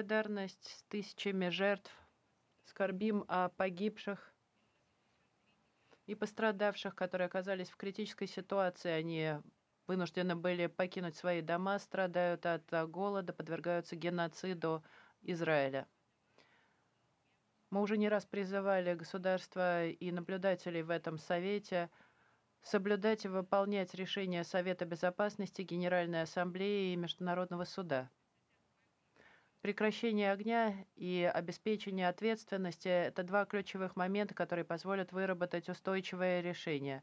солидарность с тысячами жертв, скорбим о погибших и пострадавших, которые оказались в критической ситуации. Они вынуждены были покинуть свои дома, страдают от голода, подвергаются геноциду Израиля. Мы уже не раз призывали государства и наблюдателей в этом совете соблюдать и выполнять решения Совета Безопасности, Генеральной Ассамблеи и Международного суда. Прекращение огня и обеспечение ответственности – это два ключевых момента, которые позволят выработать устойчивое решение.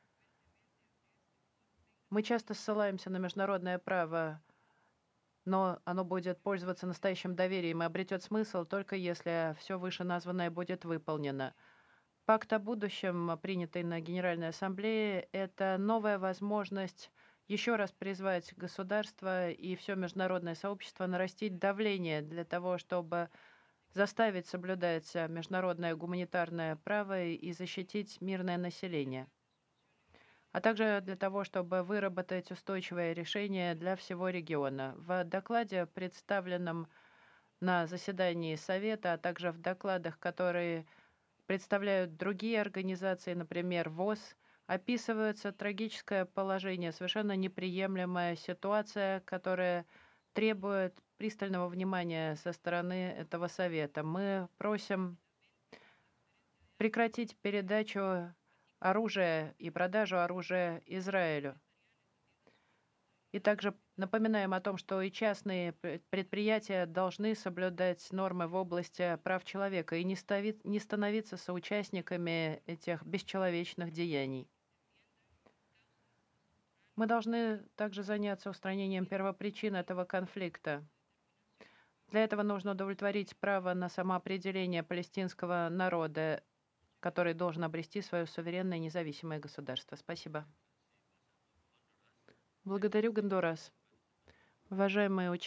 Мы часто ссылаемся на международное право, но оно будет пользоваться настоящим доверием и обретет смысл только если все вышеназванное будет выполнено. Пакт о будущем, принятый на Генеральной Ассамблее, это новая возможность еще раз призвать государство и все международное сообщество нарастить давление для того, чтобы заставить соблюдать международное гуманитарное право и защитить мирное население, а также для того, чтобы выработать устойчивое решение для всего региона. В докладе, представленном на заседании Совета, а также в докладах, которые представляют другие организации, например, ВОЗ, описывается трагическое положение, совершенно неприемлемая ситуация, которая требует пристального внимания со стороны этого совета. Мы просим прекратить передачу оружия и продажу оружия Израилю. И также напоминаем о том, что и частные предприятия должны соблюдать нормы в области прав человека и не становиться соучастниками этих бесчеловечных деяний. Мы должны также заняться устранением первопричин этого конфликта. Для этого нужно удовлетворить право на самоопределение палестинского народа, который должен обрести свое суверенное независимое государство. Спасибо. Благодарю, Гондурас. Уважаемые участники.